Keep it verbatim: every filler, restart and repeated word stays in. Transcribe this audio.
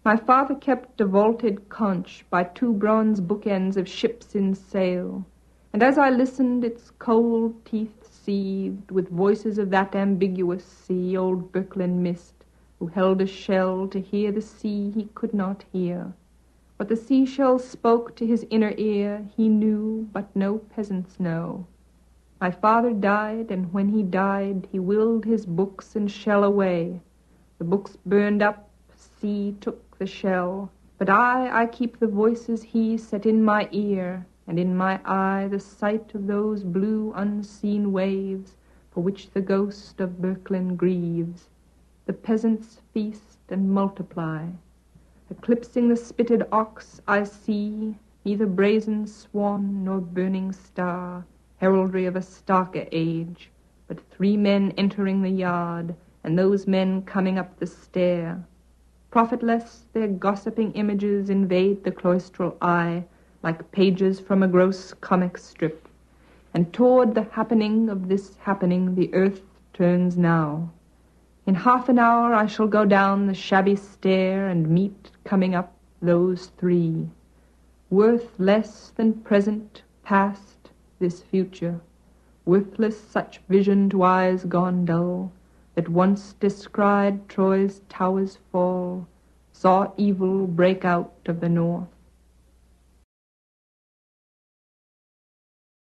My father kept a vaulted conch by two bronze bookends of ships in sail, and as I listened its cold teeth seethed with voices of that ambiguous sea old Birkeland missed, who held a shell to hear the sea he could not hear. What the seashell spoke to his inner ear he knew, but no peasants know. My father died, and when he died he willed his books and shell away. The books burned up, sea took the shell, but I, I keep the voices he set in my ear, and in my eye the sight of those blue unseen waves for which the ghost of Birkeland grieves. The peasants feast and multiply. Eclipsing the spitted ox I see neither brazen swan nor burning star, heraldry of a starker age, but three men entering the yard, and those men coming up the stair. Profitless, their gossiping images invade the cloistral eye like pages from a gross comic strip, and toward the happening of this happening the earth turns now. In half an hour I shall go down the shabby stair and meet, coming up, those three. Worth less than present, past, this future. Worthless such vision to eyes gone dull, that once descried Troy's towers fall, saw evil break out of the north.